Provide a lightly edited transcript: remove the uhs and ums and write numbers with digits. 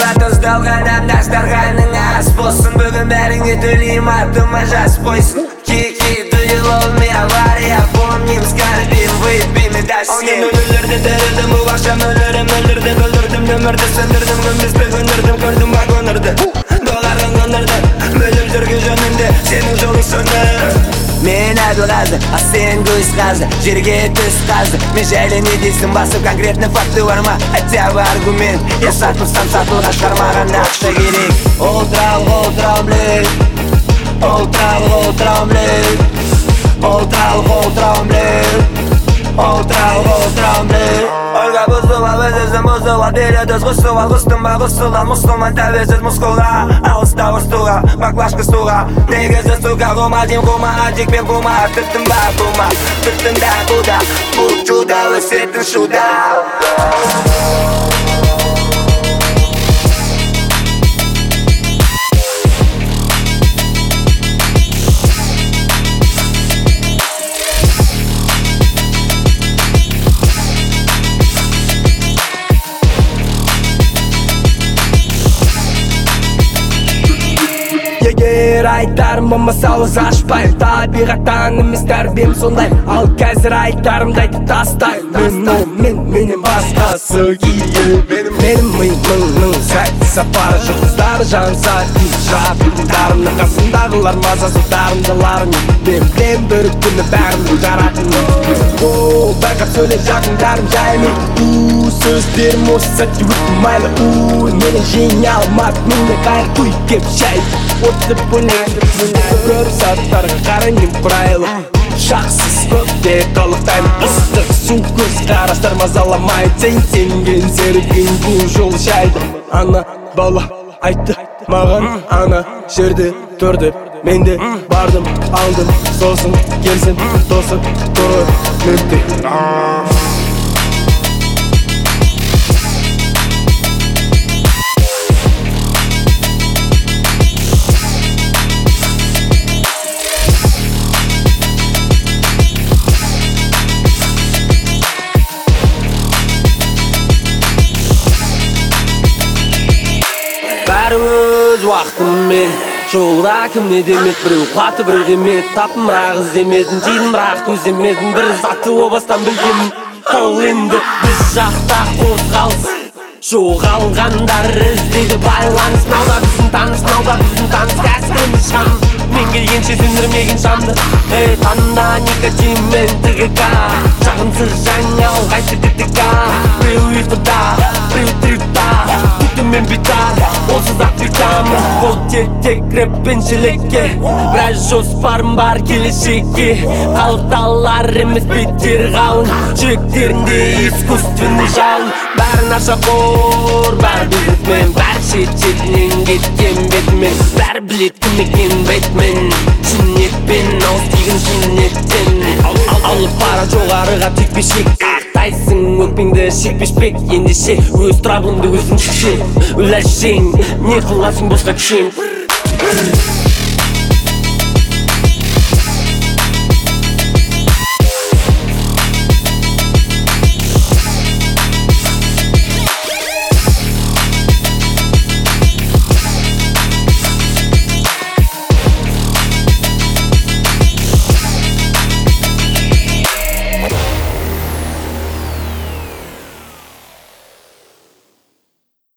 Жолда тоздалған амдастарғаның ас болсын. Бүгін бәріңе төлейм атыма жас қойсын. Кики, do you love me, авария, помним, скальпим, выпьем и до семь. Өлерді тірілдім, бұл ақшам өлерім, өлірді бүлдірдім, нөмірді сөндірдім, күмбізді көндірдім, көрдім вагонырды, долларын көндірді, бөліп жүрген жөнімде, сенің жолың сөнір. Мен әділғазы, а сен көз қазы, жерге төс қазы. Мен жайлы не дейсің, басып конкретный факты бар ма? Хотя бы аргумент, я сатылсам сатылға шығармаған ақша керек. Олтрал, блейд, олтрал, блейд, олтрал, блейд, олтрал, блейд. Ольга бұзыла, өзізім бұзыла, береді ғұсыла, ғұстыма ғұсыла, мұсылман тәуесіз мұсқыла, алыста ұрстыға, баклашқы суға, негізі суға, ғұма дем ғұма, адекпен бұма, түттім ба бұма, түттім да бұда, бұл чуда, өсетін шуда. Егер айтарым болмаса ауыз ашпай, табиғаттан емес тәрбием сондай. Ал қазір айтарымды айтып тастаймын. Менен басқасы кие. Менің миымның сапары жұлдыздары жанса ижап ұйымдарымның қасындағылар мазасыздарымдыларын білем бір күні бәрін жаратын. Байқап сөйлеп жақындарым жаймен сөздерім осы сәтте өттім майлы. Менің жеңе алмады, менің қайыр құйып кеп шай отып бөлек көріп саттарға қарайым құрайлы. Жақсыз көпте қалықтаймын, ыстық су көз қарастар мазаламай. Сенген серігін бұл жол шайды. Ана бала айтты маған, ана жерде тұр деп. Мен де бардым, алдым, сосын келсін тосып тұрып мүлде. Бәрі өз уақытымен жолда кім не демет, біреу қуаты біреу демет. Тапым бірақ іздемедім, жейдім бірақ көздемедім, бір затты о бастан білгенмін. Ал енді біз жақта қозғалыс, жоғалғандар іздейді байланыс. Науда біздің таныс, науда біздің таныс, кәсібіміз шам. Мен келгенше сөндірмеген шамды, танда никотин мен ТГК. Жағымсыз жаңал қайсы ТТК, біреу ұйқыда, біреу трюкта. Мен битар, олсыз ақ битамын. Ол тек рэппеншілікке, біраз жоспарым бар келешекке. Қалталар емес беттер ғалын, жүректерінде искусственный жалын. Бәрі нашақор, бәрі бизнесмен, бәрі шет-шетінен кеткен бетмен. Бәрі білет кім екен бетмен, шынетпен ауыз тиген шынеттен. Алып бара жоғарыға текпешек, ақтайсың өкпеңді шекпешпек. Ендеше өз трабыңды өзің шешен, өләшең, не қыласың босқа кішен.